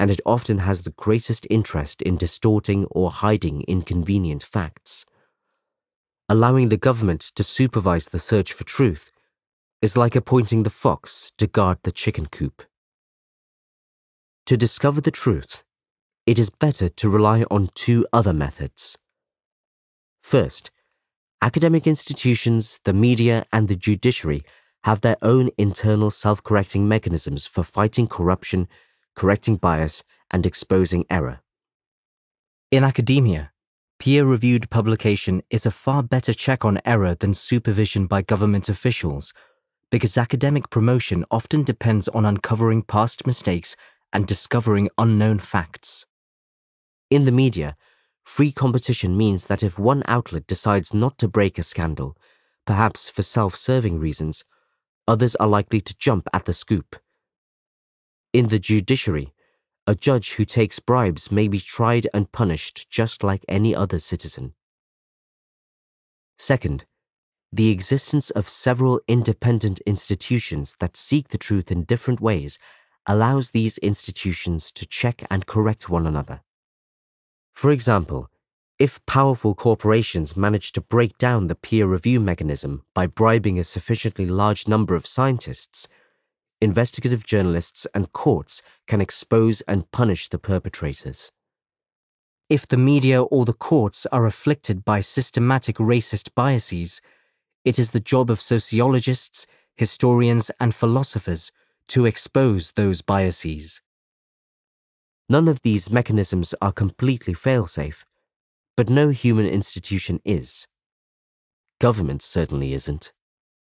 and it often has the greatest interest in distorting or hiding inconvenient facts. Allowing the government to supervise the search for truth is like appointing the fox to guard the chicken coop. To discover the truth, it is better to rely on two other methods. First, academic institutions, the media, and the judiciary have their own internal self-correcting mechanisms for fighting corruption, correcting bias, and exposing error. In academia, peer-reviewed publication is a far better check on error than supervision by government officials, because academic promotion often depends on uncovering past mistakes and discovering unknown facts. In the media, free competition means that if one outlet decides not to break a scandal, perhaps for self-serving reasons, others are likely to jump at the scoop. In the judiciary, a judge who takes bribes may be tried and punished just like any other citizen. Second, the existence of several independent institutions that seek the truth in different ways allows these institutions to check and correct one another. For example, if powerful corporations manage to break down the peer review mechanism by bribing a sufficiently large number of scientists, investigative journalists and courts can expose and punish the perpetrators. If the media or the courts are afflicted by systematic racist biases, it is the job of sociologists, historians, and philosophers to expose those biases. None of these mechanisms are completely fail-safe, but no human institution is. Government certainly isn't.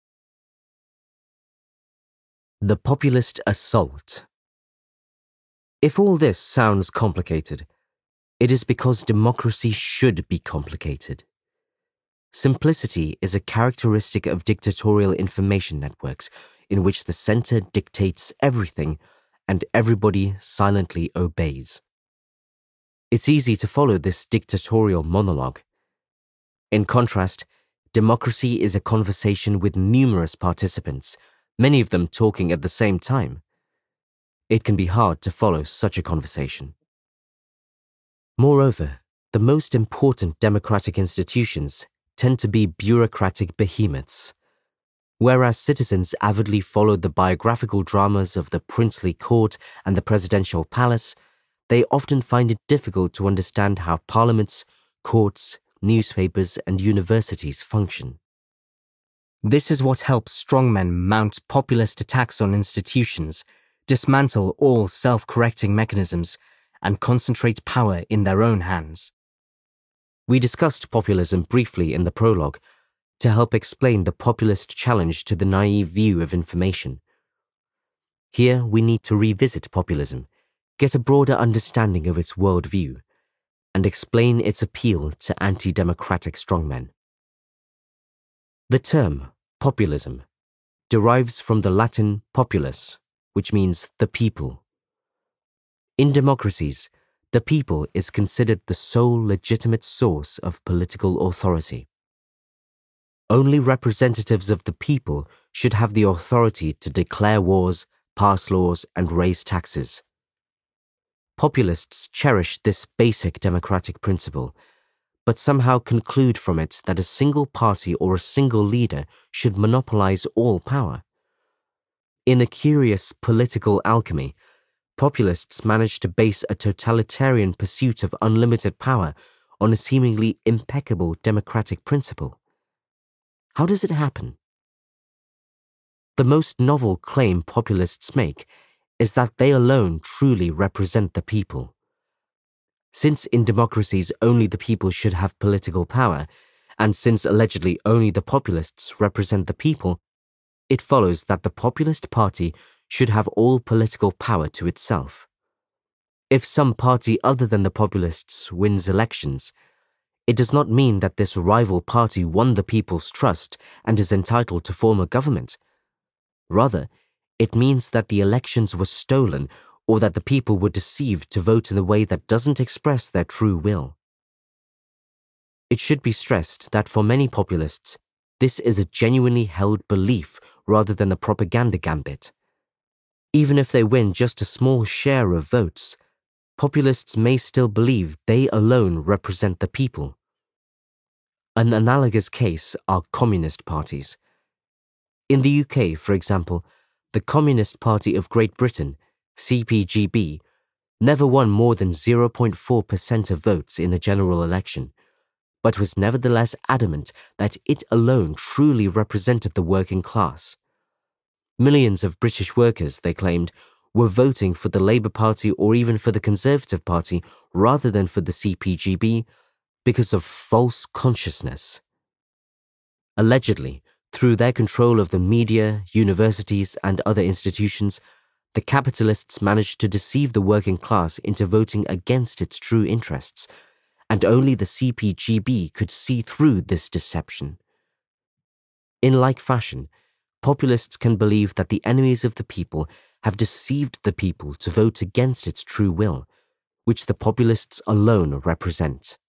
The populist assault. If all this sounds complicated, it is because democracy should be complicated. Simplicity is a characteristic of dictatorial information networks in which the center dictates everything and everybody silently obeys. It's easy to follow this dictatorial monologue. In contrast, democracy is a conversation with numerous participants, many of them talking at the same time. It can be hard to follow such a conversation. Moreover, the most important democratic institutions tend to be bureaucratic behemoths. Whereas citizens avidly followed the biographical dramas of the princely court and the presidential palace, they often find it difficult to understand how parliaments, courts, newspapers, and universities function. This is what helps strongmen mount populist attacks on institutions, dismantle all self-correcting mechanisms, and concentrate power in their own hands. We discussed populism briefly in the prologue to help explain the populist challenge to the naive view of information. Here we need to revisit populism, get a broader understanding of its worldview, and explain its appeal to anti-democratic strongmen. The term populism derives from the Latin populus, which means the people. In democracies, the people is considered the sole legitimate source of political authority. Only representatives of the people should have the authority to declare wars, pass laws, and raise taxes. Populists cherish this basic democratic principle, but somehow conclude from it that a single party or a single leader should monopolize all power. In a curious political alchemy, populists manage to base a totalitarian pursuit of unlimited power on a seemingly impeccable democratic principle. How does it happen? The most novel claim populists make is that they alone truly represent the people. Since in democracies only the people should have political power, and since allegedly only the populists represent the people, it follows that the populist party should have all political power to itself. If some party other than the populists wins elections, it does not mean that this rival party won the people's trust and is entitled to form a government. Rather, it means that the elections were stolen or that the people were deceived to vote in a way that doesn't express their true will. It should be stressed that for many populists, this is a genuinely held belief rather than a propaganda gambit. Even if they win just a small share of votes, populists may still believe they alone represent the people. An analogous case are communist parties. In the UK, for example, the Communist Party of Great Britain, CPGB, never won more than 0.4% of votes in the general election, but was nevertheless adamant that it alone truly represented the working class. Millions of British workers, they claimed, were voting for the Labour Party or even for the Conservative Party rather than for the CPGB because of false consciousness. Allegedly, through their control of the media, universities, and other institutions, the capitalists managed to deceive the working class into voting against its true interests, and only the CPGB could see through this deception. In like fashion, populists can believe that the enemies of the people have deceived the people to vote against its true will, which the populists alone represent.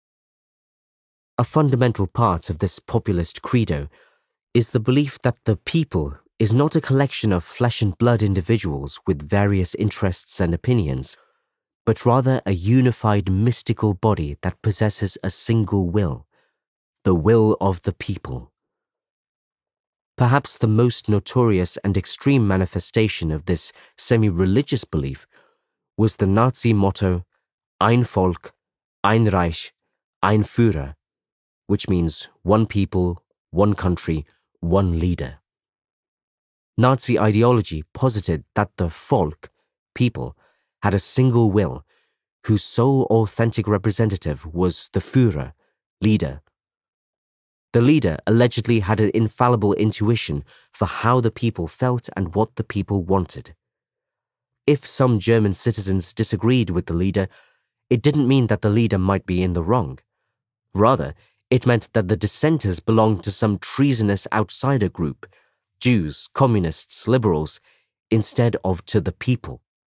A fundamental part of this populist credo is the belief that the people is not a collection of flesh and blood individuals with various interests and opinions, but rather a unified mystical body that possesses a single will, the will of the people. Perhaps the most notorious and extreme manifestation of this semi-religious belief was the Nazi motto Ein Volk, ein Reich, ein Führer, which means one people, one country, one leader. Nazi ideology posited that the Volk, people, had a single will, whose sole authentic representative was the Führer, leader. The leader allegedly had an infallible intuition for how the people felt and what the people wanted. If some German citizens disagreed with the leader, it didn't mean that the leader might be in the wrong. Rather, it meant that the dissenters belonged to some treasonous outsider group, Jews, communists, liberals, instead of to the people.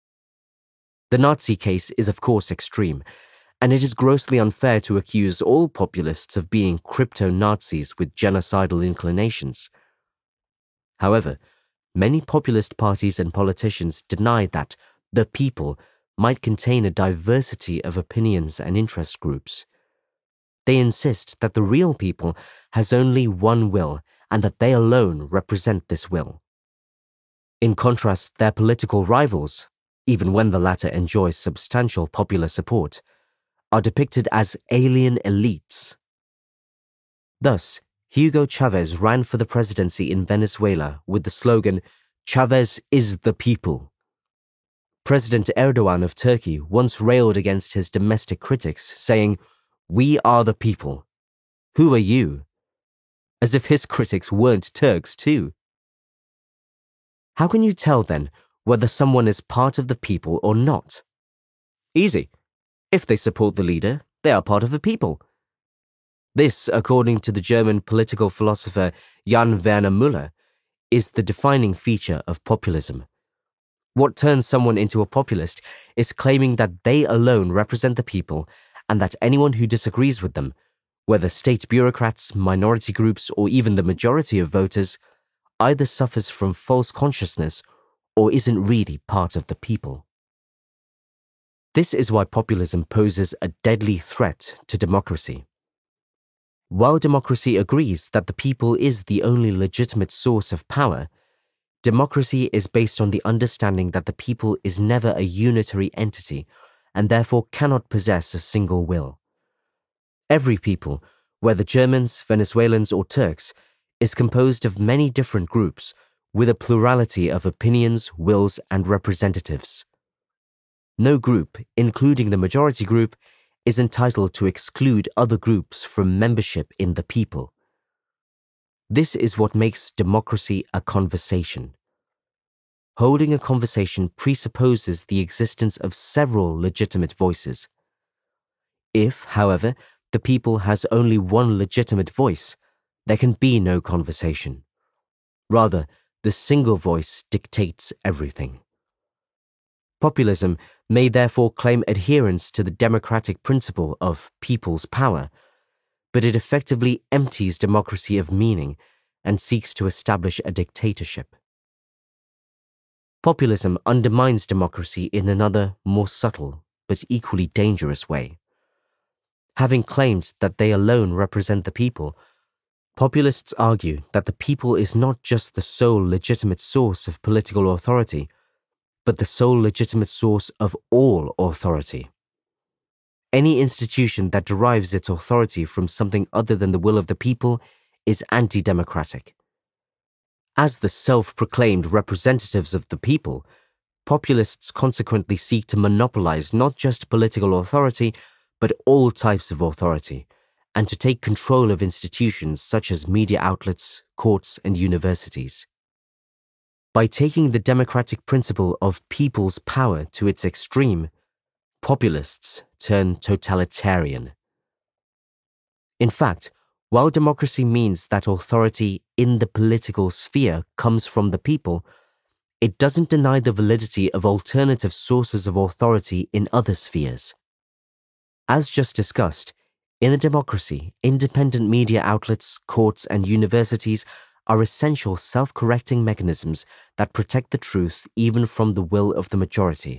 The Nazi case is of course extreme, and it is grossly unfair to accuse all populists of being crypto-Nazis with genocidal inclinations. However, many populist parties and politicians deny that the people might contain a diversity of opinions and interest groups. They insist that the real people has only one will and that they alone represent this will. In contrast, their political rivals, even when the latter enjoys substantial popular support, are depicted as alien elites. Thus, Hugo Chavez ran for the presidency in Venezuela with the slogan, "Chavez is the people." President Erdogan of Turkey once railed against his domestic critics, saying, "We are the people. Who are you?" As if his critics weren't Turks too. How can you tell then whether someone is part of the people or not? Easy. If they support the leader, they are part of the people. This, according to the German political philosopher Jan Werner Müller, is the defining feature of populism. What turns someone into a populist is claiming that they alone represent the people and that anyone who disagrees with them, whether state bureaucrats, minority groups, or even the majority of voters, either suffers from false consciousness or isn't really part of the people. This is why populism poses a deadly threat to democracy. While democracy agrees that the people is the only legitimate source of power, democracy is based on the understanding that the people is never a unitary entity and therefore cannot possess a single will. Every people, whether Germans, Venezuelans, or Turks, is composed of many different groups with a plurality of opinions, wills, and representatives. No group, including the majority group, is entitled to exclude other groups from membership in the people. This is what makes democracy a conversation. Holding a conversation presupposes the existence of several legitimate voices. If, however, the people has only one legitimate voice, there can be no conversation. Rather, the single voice dictates everything. Populism may therefore claim adherence to the democratic principle of people's power, but it effectively empties democracy of meaning and seeks to establish a dictatorship. Populism undermines democracy in another, more subtle but equally dangerous way. Having claimed that they alone represent the people, populists argue that the people is not just the sole legitimate source of political authority, but the sole legitimate source of all authority. Any institution that derives its authority from something other than the will of the people is anti-democratic. As the self-proclaimed representatives of the people, populists consequently seek to monopolize not just political authority, but all types of authority, and to take control of institutions such as media outlets, courts, and universities. By taking the democratic principle of people's power to its extreme, populists turn totalitarian. In fact, while democracy means that authority in the political sphere comes from the people, it doesn't deny the validity of alternative sources of authority in other spheres. As just discussed, in a democracy, independent media outlets, courts, and universities are essential self-correcting mechanisms that protect the truth even from the will of the majority.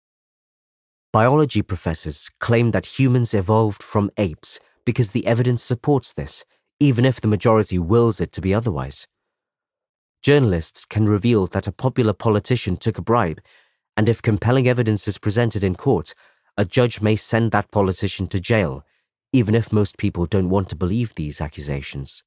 Biology professors claim that humans evolved from apes because the evidence supports this, even if the majority wills it to be otherwise. Journalists can reveal that a popular politician took a bribe, and if compelling evidence is presented in court, a judge may send that politician to jail, even if most people don't want to believe these accusations.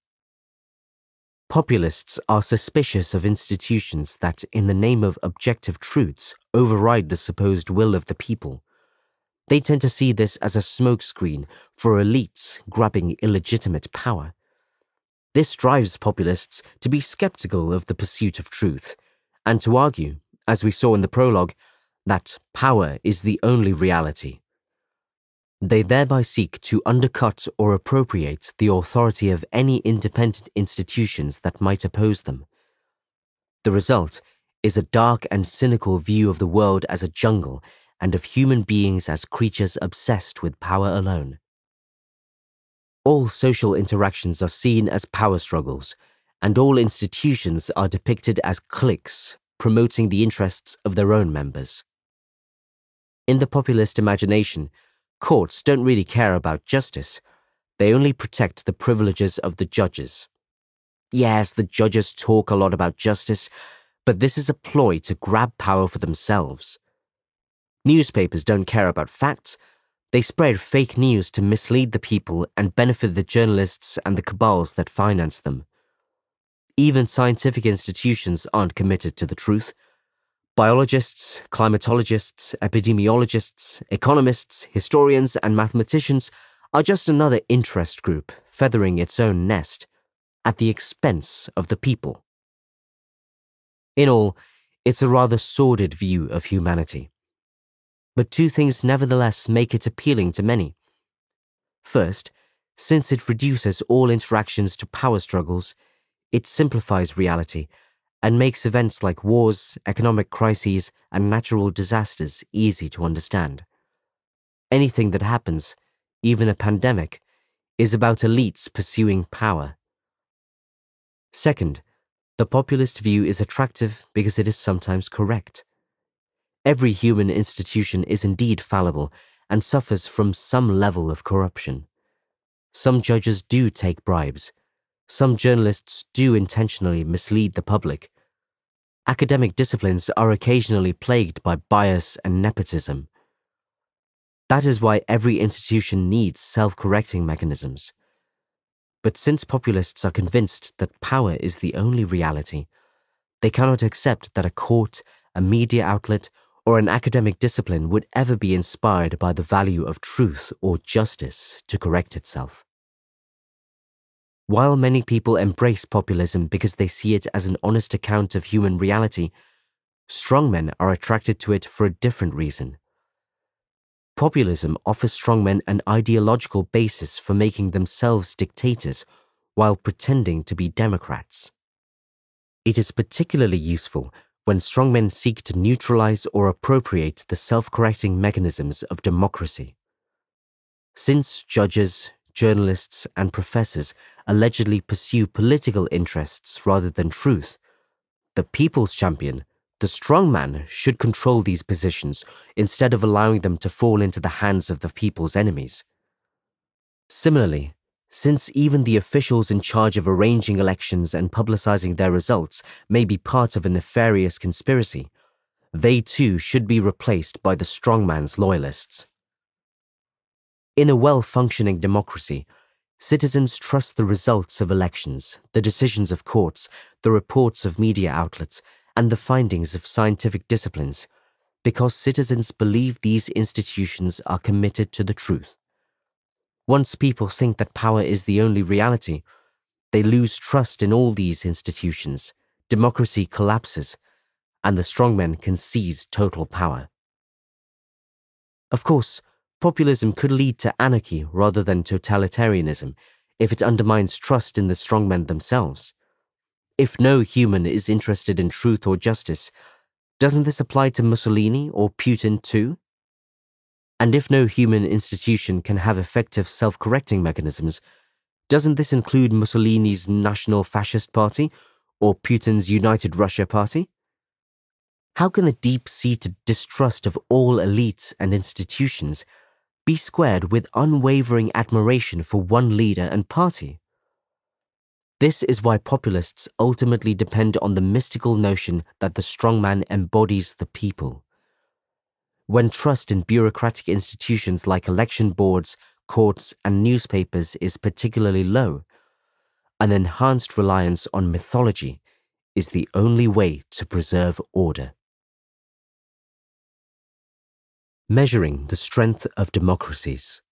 Populists are suspicious of institutions that, in the name of objective truths, override the supposed will of the people. They tend to see this as a smokescreen for elites grabbing illegitimate power. This drives populists to be skeptical of the pursuit of truth, and to argue, as we saw in the prologue, that power is the only reality. They thereby seek to undercut or appropriate the authority of any independent institutions that might oppose them. The result is a dark and cynical view of the world as a jungle and of human beings as creatures obsessed with power alone. All social interactions are seen as power struggles, and all institutions are depicted as cliques promoting the interests of their own members. In the populist imagination, courts don't really care about justice. They only protect the privileges of the judges. Yes, the judges talk a lot about justice, but this is a ploy to grab power for themselves. Newspapers don't care about facts. They spread fake news to mislead the people and benefit the journalists and the cabals that finance them. Even scientific institutions aren't committed to the truth. Biologists, climatologists, epidemiologists, economists, historians, and mathematicians are just another interest group feathering its own nest, at the expense of the people. In all, it's a rather sordid view of humanity. But two things nevertheless make it appealing to many. First, since it reduces all interactions to power struggles, it simplifies reality and makes events like wars, economic crises, and natural disasters easy to understand. Anything that happens, even a pandemic, is about elites pursuing power. Second, the populist view is attractive because it is sometimes correct. Every human institution is indeed fallible and suffers from some level of corruption. Some judges do take bribes. Some journalists do intentionally mislead the public. Academic disciplines are occasionally plagued by bias and nepotism. That is why every institution needs self-correcting mechanisms. But since populists are convinced that power is the only reality, they cannot accept that a court, a media outlet, or an academic discipline would ever be inspired by the value of truth or justice to correct itself. While many people embrace populism because they see it as an honest account of human reality, strongmen are attracted to it for a different reason. Populism offers strongmen an ideological basis for making themselves dictators while pretending to be democrats. It is particularly useful when strongmen seek to neutralize or appropriate the self-correcting mechanisms of democracy. Since judges, journalists, and professors allegedly pursue political interests rather than truth, the people's champion, The strongman should control these positions instead of allowing them to fall into the hands of the people's enemies. Similarly, since even the officials in charge of arranging elections and publicizing their results may be part of a nefarious conspiracy, they too should be replaced by the strongman's loyalists. In a well-functioning democracy, citizens trust the results of elections, the decisions of courts, the reports of media outlets, and the findings of scientific disciplines, because citizens believe these institutions are committed to the truth. Once people think that power is the only reality, they lose trust in all these institutions, democracy collapses, and the strongmen can seize total power. Of course, populism could lead to anarchy rather than totalitarianism if it undermines trust in the strongmen themselves. If no human is interested in truth or justice, doesn't this apply to Mussolini or Putin too? And if no human institution can have effective self-correcting mechanisms, doesn't this include Mussolini's National Fascist Party or Putin's United Russia Party? How can the deep-seated distrust of all elites and institutions be squared with unwavering admiration for one leader and party? This is why populists ultimately depend on the mystical notion that the strongman embodies the people. When trust in bureaucratic institutions like election boards, courts, and newspapers is particularly low, an enhanced reliance on mythology is the only way to preserve order. Measuring the strength of democracies.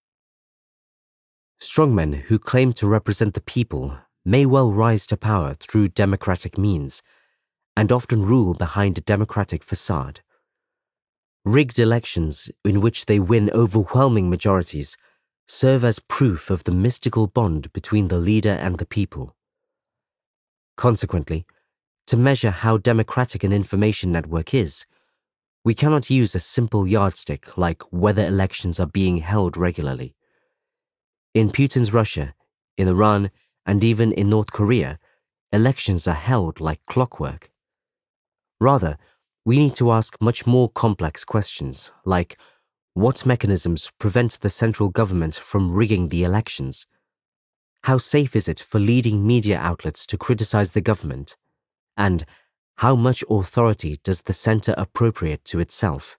Strongmen who claim to represent the people may well rise to power through democratic means, and often rule behind a democratic facade. Rigged elections in which they win overwhelming majorities serve as proof of the mystical bond between the leader and the people. Consequently, to measure how democratic an information network is, we cannot use a simple yardstick like whether elections are being held regularly. In Putin's Russia, in Iran, and even in North Korea, elections are held like clockwork. Rather, we need to ask much more complex questions, like what mechanisms prevent the central government from rigging the elections? How safe is it for leading media outlets to criticize the government? And how much authority does the center appropriate to itself?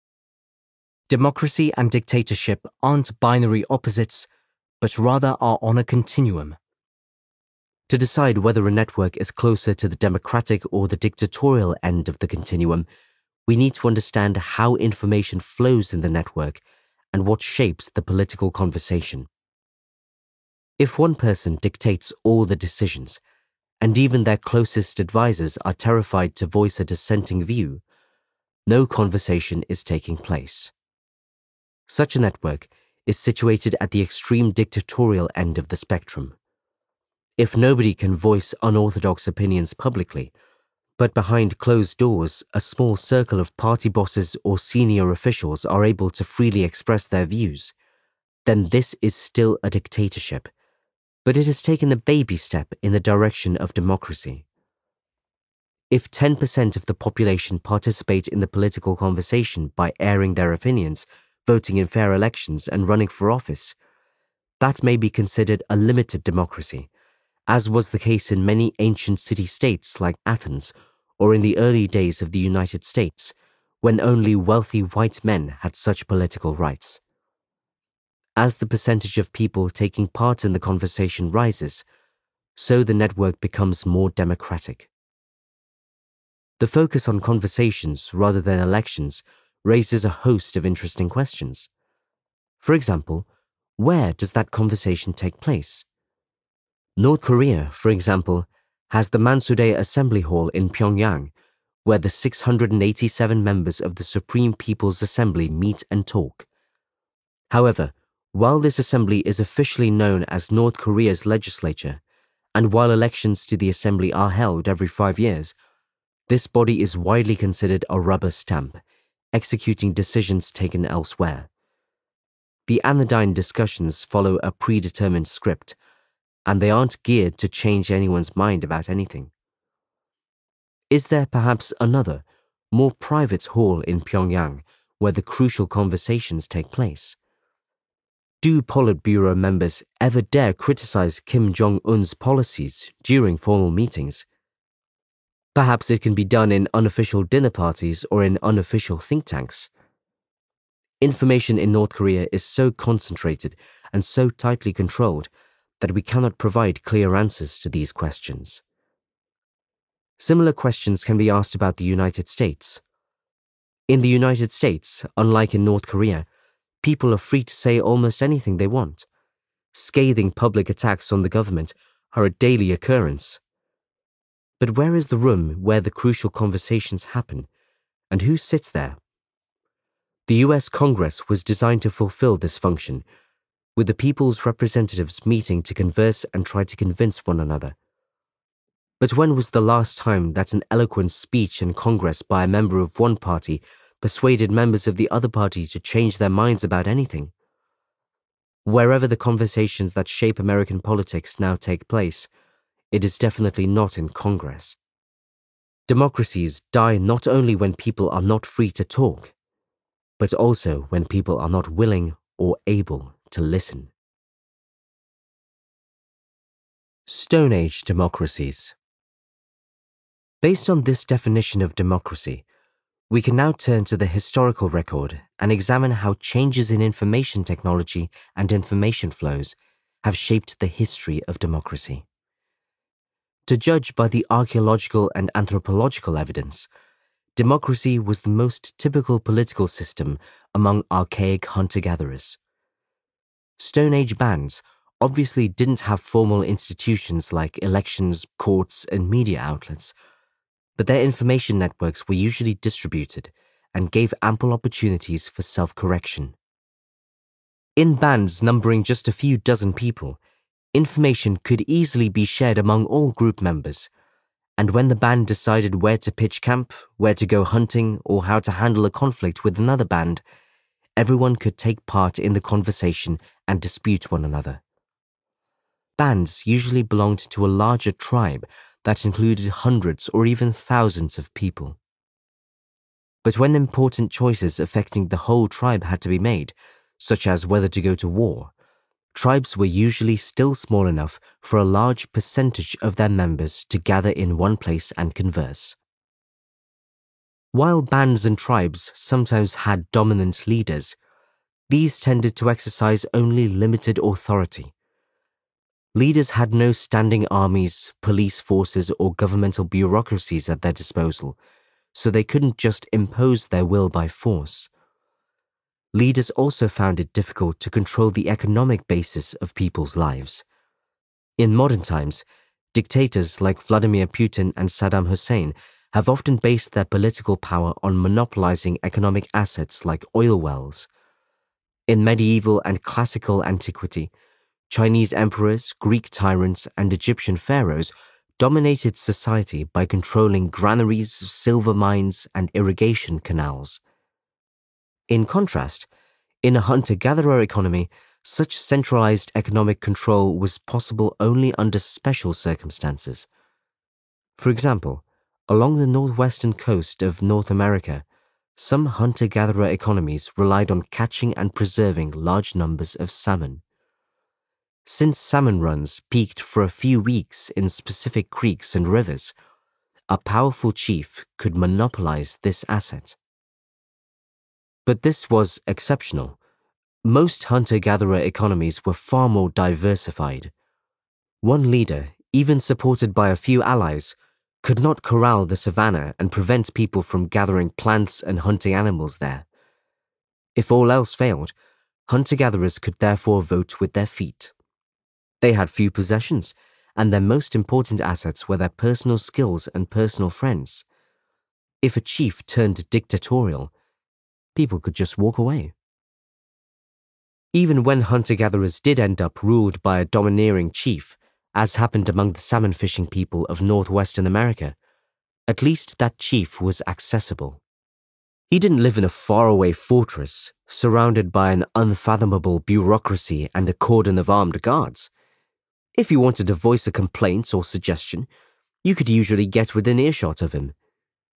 Democracy and dictatorship aren't binary opposites, but rather are on a continuum. To decide whether a network is closer to the democratic or the dictatorial end of the continuum, we need to understand how information flows in the network and what shapes the political conversation. If one person dictates all the decisions, and even their closest advisors are terrified to voice a dissenting view, no conversation is taking place. Such a network is situated at the extreme dictatorial end of the spectrum. If nobody can voice unorthodox opinions publicly, but behind closed doors, a small circle of party bosses or senior officials are able to freely express their views, then this is still a dictatorship, but it has taken a baby step in the direction of democracy. If 10% of the population participate in the political conversation by airing their opinions, voting in fair elections, and running for office, that may be considered a limited democracy, as was the case in many ancient city-states like Athens, or in the early days of the United States, when only wealthy white men had such political rights. As the percentage of people taking part in the conversation rises, so the network becomes more democratic. The focus on conversations rather than elections raises a host of interesting questions. For example, where does that conversation take place? North Korea, for example, has the Mansudae Assembly Hall in Pyongyang, where the 687 members of the Supreme People's Assembly meet and talk. However, while this assembly is officially known as North Korea's legislature, and while elections to the assembly are held every 5 years, this body is widely considered a rubber stamp, executing decisions taken elsewhere. The anodyne discussions follow a predetermined script, and they aren't geared to change anyone's mind about anything. Is there perhaps another, more private hall in Pyongyang where the crucial conversations take place. Do Politburo members ever dare criticize Kim Jong-un's policies during formal meetings? Perhaps it can be done in unofficial dinner parties or in unofficial think tanks. Information in North Korea is so concentrated and so tightly controlled that we cannot provide clear answers to these questions. Similar questions can be asked about the United States. In the United States, unlike in North Korea, people are free to say almost anything they want. Scathing public attacks on the government are a daily occurrence. But where is the room where the crucial conversations happen, and who sits there? The US Congress was designed to fulfill this function, with the people's representatives meeting to converse and try to convince one another. But when was the last time that an eloquent speech in Congress by a member of one party persuaded members of the other party to change their minds about anything? Wherever the conversations that shape American politics now take place, it is definitely not in Congress. Democracies die not only when people are not free to talk, but also when people are not willing or able to listen. Stone Age democracies. Based on this definition of democracy, we can now turn to the historical record and examine how changes in information technology and information flows have shaped the history of democracy. To judge by the archaeological and anthropological evidence, democracy was the most typical political system among archaic hunter-gatherers. Stone Age bands obviously didn't have formal institutions like elections, courts, and media outlets, but their information networks were usually distributed and gave ample opportunities for self-correction. In bands numbering just a few dozen people, information could easily be shared among all group members, and when the band decided where to pitch camp, where to go hunting, or how to handle a conflict with another band, everyone could take part in the conversation and dispute one another. Bands usually belonged to a larger tribe that included hundreds or even thousands of people. But when important choices affecting the whole tribe had to be made, such as whether to go to war, tribes were usually still small enough for a large percentage of their members to gather in one place and converse. While bands and tribes sometimes had dominant leaders, these tended to exercise only limited authority. Leaders had no standing armies, police forces, or governmental bureaucracies at their disposal, so they couldn't just impose their will by force. Leaders also found it difficult to control the economic basis of people's lives. In modern times, dictators like Vladimir Putin and Saddam Hussein have often based their political power on monopolizing economic assets like oil wells. In medieval and classical antiquity, Chinese emperors, Greek tyrants, and Egyptian pharaohs dominated society by controlling granaries, silver mines, and irrigation canals. In contrast, in a hunter-gatherer economy, such centralized economic control was possible only under special circumstances. For example, along the northwestern coast of North America, some hunter-gatherer economies relied on catching and preserving large numbers of salmon. Since salmon runs peaked for a few weeks in specific creeks and rivers, a powerful chief could monopolize this asset. But this was exceptional. Most hunter-gatherer economies were far more diversified. One leader, even supported by a few allies, could not corral the savanna and prevent people from gathering plants and hunting animals there. If all else failed, hunter-gatherers could therefore vote with their feet. They had few possessions, and their most important assets were their personal skills and personal friends. If a chief turned dictatorial, people could just walk away. Even when hunter-gatherers did end up ruled by a domineering chief, as happened among the salmon-fishing people of northwestern America, at least that chief was accessible. He didn't live in a faraway fortress, surrounded by an unfathomable bureaucracy and a cordon of armed guards. If you wanted to voice a complaint or suggestion, you could usually get within earshot of him.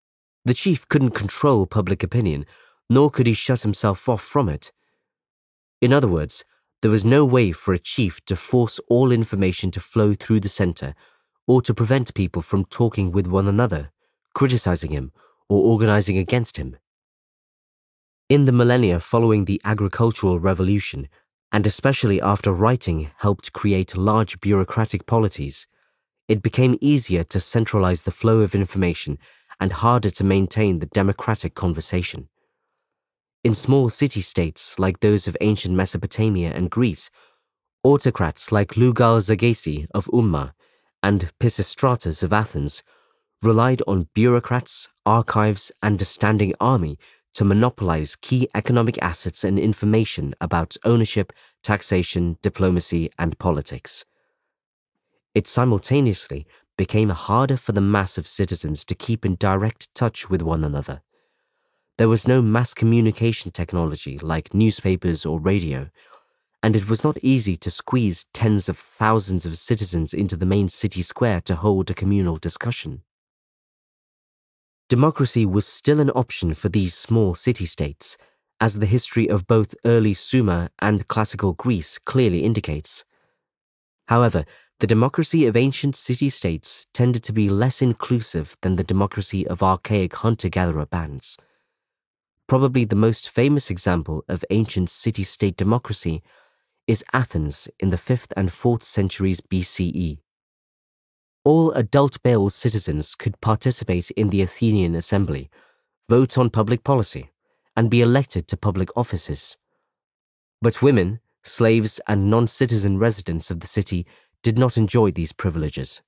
The chief couldn't control public opinion, nor could he shut himself off from it. In other words, there was no way for a chief to force all information to flow through the center, or to prevent people from talking with one another, criticizing him, or organizing against him. In the millennia following the agricultural revolution, and especially after writing helped create large bureaucratic polities, it became easier to centralize the flow of information and harder to maintain the democratic conversation. In small city-states like those of ancient Mesopotamia and Greece, autocrats like Lugal-Zaggisi of Umma and Pisistratus of Athens relied on bureaucrats, archives, and a standing army to monopolize key economic assets and information about ownership, taxation, diplomacy, and politics. It simultaneously became harder for the mass of citizens to keep in direct touch with one another. There was no mass communication technology like newspapers or radio, and it was not easy to squeeze tens of thousands of citizens into the main city square to hold a communal discussion. Democracy was still an option for these small city-states, as the history of both early Sumer and classical Greece clearly indicates. However, the democracy of ancient city-states tended to be less inclusive than the democracy of archaic hunter-gatherer bands. Probably the most famous example of ancient city-state democracy is Athens in the 5th and 4th centuries BCE. All adult male citizens could participate in the Athenian assembly, vote on public policy, and be elected to public offices. But women, slaves, and non-citizen residents of the city did not enjoy these privileges.